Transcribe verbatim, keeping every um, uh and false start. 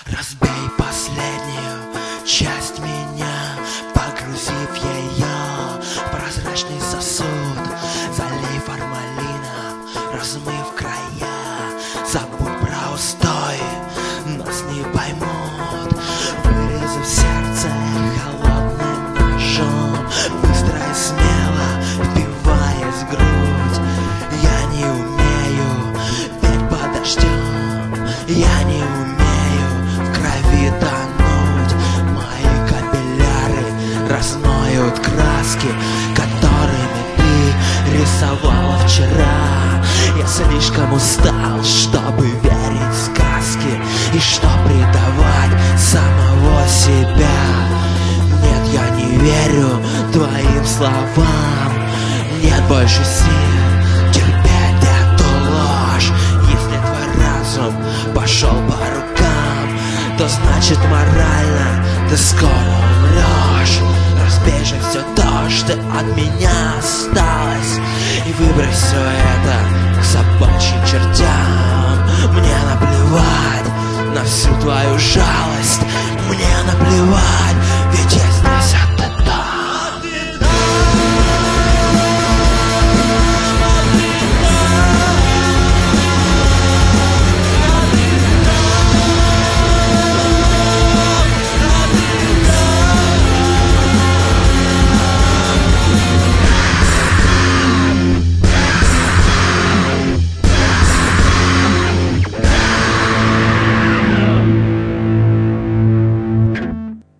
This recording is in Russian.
Разбей последнюю часть меня, погрузив ее в прозрачный сосуд, залив формалином, размыв края. Забудь про устой, нас не поймут, вырезав сердце холодным ножом, быстро и смело впиваясь в грудь. Я не умею петь под дождем, я не умею в крови тонуть. Мои капилляры размоют краски, которыми ты рисовала вчера. Я слишком устал, чтобы верить в сказки и что предавать самого себя. Нет, я не верю твоим словам, нет больше сил терпеть эту ложь. Если твой разум пошел по рукам, то значит морально ты скоро умрешь. Разбей же все то, что от меня осталось, и выбрось все это к собачьим чертям. Мне наплевать на всю твою жалость, мне наплевать.